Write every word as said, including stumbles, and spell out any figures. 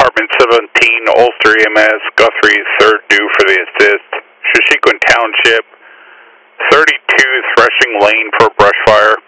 Department seventeen, Ulster E M S, Guthrie, third due for the assist. Shashequin Township, thirty-two Threshing Lane for brush fire.